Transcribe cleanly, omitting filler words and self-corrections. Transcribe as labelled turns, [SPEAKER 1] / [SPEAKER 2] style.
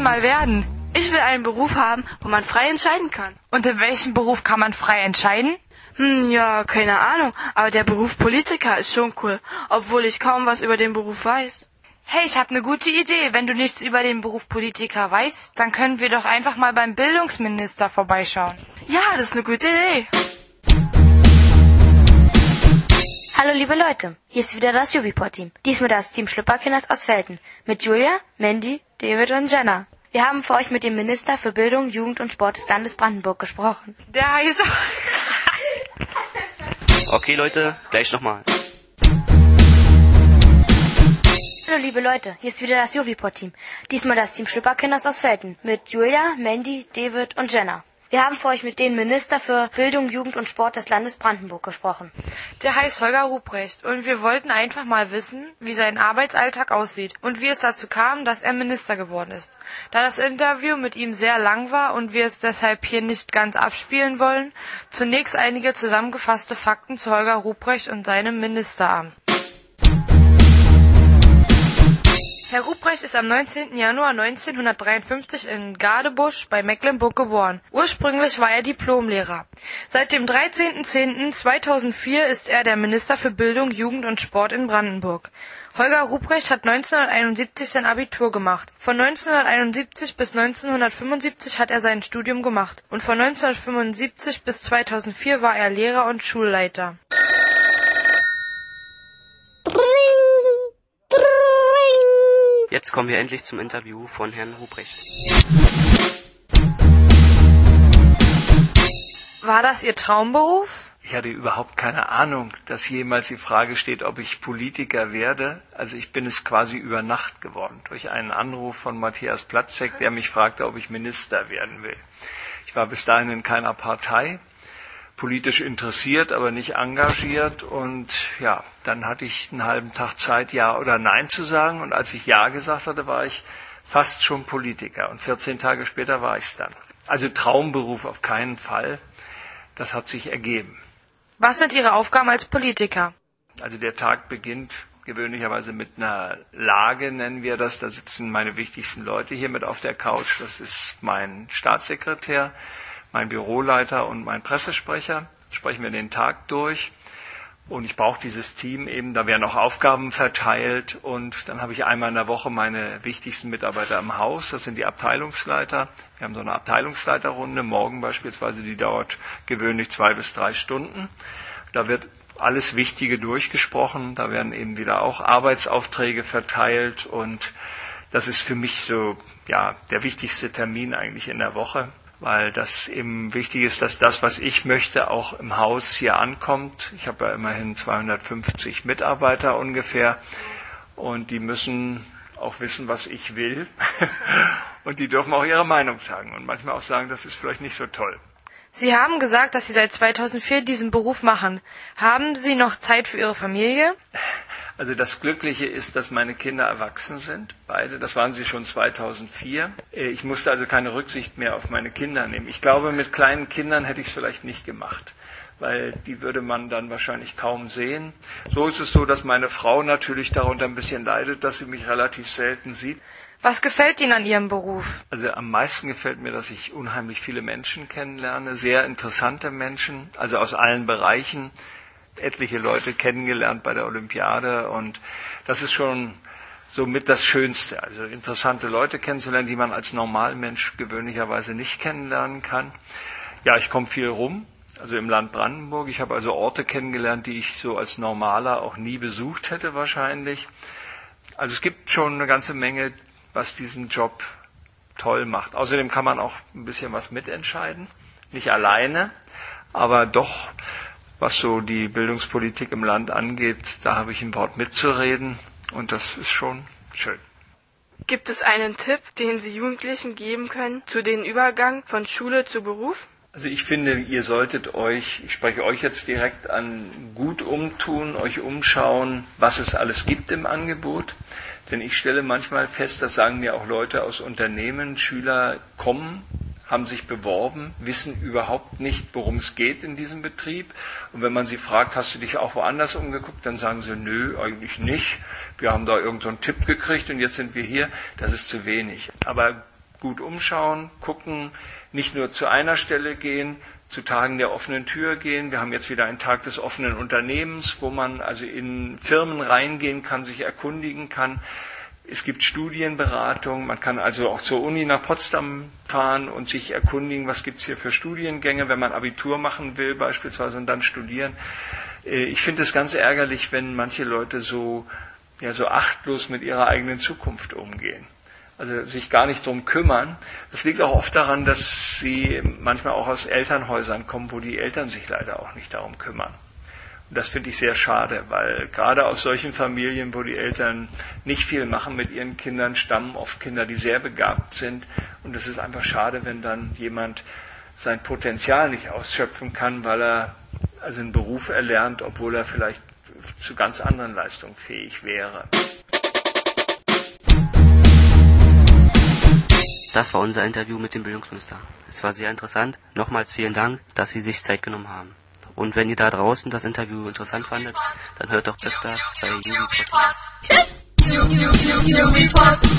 [SPEAKER 1] mal werden?
[SPEAKER 2] Ich will einen Beruf haben, wo man frei entscheiden kann.
[SPEAKER 1] Und in welchem Beruf kann man frei entscheiden?
[SPEAKER 2] Ja, keine Ahnung, aber der Beruf Politiker ist schon cool, obwohl ich kaum was über den Beruf weiß.
[SPEAKER 1] Hey, ich habe eine gute Idee. Wenn du nichts über den Beruf Politiker weißt, dann können wir doch einfach mal beim Bildungsminister vorbeischauen.
[SPEAKER 2] Ja, das ist eine gute Idee.
[SPEAKER 3] Hallo liebe Leute, hier ist wieder das Juviport-Team. Diesmal das Team Schlüpperkinders aus Velten. Mit Julia, Mandy, David und Jenna. Wir haben für euch mit dem Minister für Bildung, Jugend und Sport des Landes Brandenburg gesprochen.
[SPEAKER 1] Der heißt...
[SPEAKER 4] Okay Leute, gleich nochmal.
[SPEAKER 3] Hallo liebe Leute, hier ist wieder das Juviport-Team. Diesmal das Team Schlüpperkinders aus Velten. Mit Julia, Mandy, David und Jenna. Wir haben für euch mit dem Minister für Bildung, Jugend und Sport des Landes Brandenburg gesprochen.
[SPEAKER 1] Der heißt Holger Ruprecht und wir wollten einfach mal wissen, wie sein Arbeitsalltag aussieht und wie es dazu kam, dass er Minister geworden ist. Da das Interview mit ihm sehr lang war und wir es deshalb hier nicht ganz abspielen wollen, zunächst einige zusammengefasste Fakten zu Holger Ruprecht und seinem Ministeramt. Herr Ruprecht ist am 19. Januar 1953 in Gadebusch bei Mecklenburg geboren. Ursprünglich war er Diplomlehrer. Seit dem 13.10.2004 ist er der Minister für Bildung, Jugend und Sport in Brandenburg. Holger Ruprecht hat 1971 sein Abitur gemacht. Von 1971 bis 1975 hat er sein Studium gemacht. Und von 1975 bis 2004 war er Lehrer und Schulleiter.
[SPEAKER 4] Jetzt kommen wir endlich zum Interview von Herrn Ruprecht.
[SPEAKER 1] War das Ihr Traumberuf?
[SPEAKER 5] Ich hatte überhaupt keine Ahnung, dass jemals die Frage steht, ob ich Politiker werde. Also ich bin es quasi über Nacht geworden, durch einen Anruf von Matthias Platzek, der mich fragte, ob ich Minister werden will. Ich war bis dahin in keiner Partei, politisch interessiert, aber nicht engagiert. Und ja, dann hatte ich einen halben Tag Zeit, Ja oder Nein zu sagen. Und als ich Ja gesagt hatte, war ich fast schon Politiker. Und 14 Tage später war ich es dann. Also Traumberuf auf keinen Fall. Das hat sich ergeben.
[SPEAKER 1] Was sind Ihre Aufgaben als Politiker?
[SPEAKER 5] Also der Tag beginnt gewöhnlicherweise mit einer Lage, nennen wir das. Da sitzen meine wichtigsten Leute hier mit auf der Couch. Das ist mein Staatssekretär, mein Büroleiter und mein Pressesprecher. Sprechen wir den Tag durch. Und ich brauche dieses Team eben, da werden auch Aufgaben verteilt. Und dann habe ich einmal in der Woche meine wichtigsten Mitarbeiter im Haus. Das sind die Abteilungsleiter. Wir haben so eine Abteilungsleiterrunde. Morgen beispielsweise, die dauert gewöhnlich 2 bis 3 Stunden. Da wird alles Wichtige durchgesprochen. Da werden eben wieder auch Arbeitsaufträge verteilt. Und das ist für mich so, ja, der wichtigste Termin eigentlich in der Woche. Weil das eben wichtig ist, dass das, was ich möchte, auch im Haus hier ankommt. Ich habe ja immerhin 250 Mitarbeiter ungefähr und die müssen auch wissen, was ich will und die dürfen auch ihre Meinung sagen und manchmal auch sagen, das ist vielleicht nicht so toll.
[SPEAKER 1] Sie haben gesagt, dass Sie seit 2004 diesen Beruf machen. Haben Sie noch Zeit für Ihre Familie?
[SPEAKER 5] Also das Glückliche ist, dass meine Kinder erwachsen sind, beide. Das waren sie schon 2004. Ich musste also keine Rücksicht mehr auf meine Kinder nehmen. Ich glaube, mit kleinen Kindern hätte ich es vielleicht nicht gemacht, weil die würde man dann wahrscheinlich kaum sehen. So ist es so, dass meine Frau natürlich darunter ein bisschen leidet, dass sie mich relativ selten sieht.
[SPEAKER 1] Was gefällt Ihnen an Ihrem Beruf?
[SPEAKER 5] Also am meisten gefällt mir, dass ich unheimlich viele Menschen kennenlerne, sehr interessante Menschen, also aus allen Bereichen. Etliche Leute kennengelernt bei der Olympiade und das ist schon somit das Schönste. Also interessante Leute kennenzulernen, die man als Normalmensch gewöhnlicherweise nicht kennenlernen kann. Ja, ich komme viel rum, also im Land Brandenburg. Ich habe also Orte kennengelernt, die ich so als Normaler auch nie besucht hätte wahrscheinlich. Also es gibt schon eine ganze Menge, was diesen Job toll macht. Außerdem kann man auch ein bisschen was mitentscheiden. Nicht alleine, aber doch, was so die Bildungspolitik im Land angeht, da habe ich ein Wort mitzureden und das ist schon schön.
[SPEAKER 2] Gibt es einen Tipp, den Sie Jugendlichen geben können zu dem Übergang von Schule zu Beruf?
[SPEAKER 5] Also ich finde, ihr solltet euch, ich spreche euch jetzt direkt an, gut umtun, euch umschauen, was es alles gibt im Angebot. Denn ich stelle manchmal fest, das sagen mir auch Leute aus Unternehmen, Schüler kommen, haben sich beworben, wissen überhaupt nicht, worum es geht in diesem Betrieb. Und wenn man sie fragt, hast du dich auch woanders umgeguckt, dann sagen sie, nö, eigentlich nicht. Wir haben da irgend so einen Tipp gekriegt und jetzt sind wir hier. Das ist zu wenig. Aber gut umschauen, gucken, nicht nur zu einer Stelle gehen, zu Tagen der offenen Tür gehen. Wir haben jetzt wieder einen Tag des offenen Unternehmens, wo man also in Firmen reingehen kann, sich erkundigen kann. Es gibt Studienberatung, man kann also auch zur Uni nach Potsdam fahren und sich erkundigen, was gibt's hier für Studiengänge, wenn man Abitur machen will beispielsweise und dann studieren. Ich finde es ganz ärgerlich, wenn manche Leute so achtlos mit ihrer eigenen Zukunft umgehen. Also sich gar nicht drum kümmern. Das liegt auch oft daran, dass sie manchmal auch aus Elternhäusern kommen, wo die Eltern sich leider auch nicht darum kümmern. Und das finde ich sehr schade, weil gerade aus solchen Familien, wo die Eltern nicht viel machen mit ihren Kindern, stammen oft Kinder, die sehr begabt sind. Und es ist einfach schade, wenn dann jemand sein Potenzial nicht ausschöpfen kann, weil er also einen Beruf erlernt, obwohl er vielleicht zu ganz anderen Leistungen fähig wäre.
[SPEAKER 4] Das war unser Interview mit dem Bildungsminister. Es war sehr interessant. Nochmals vielen Dank, dass Sie sich Zeit genommen haben. Und wenn ihr da draußen das Interview interessant fandet, dann hört doch öfters bei UWI Podcast.
[SPEAKER 6] Tschüss!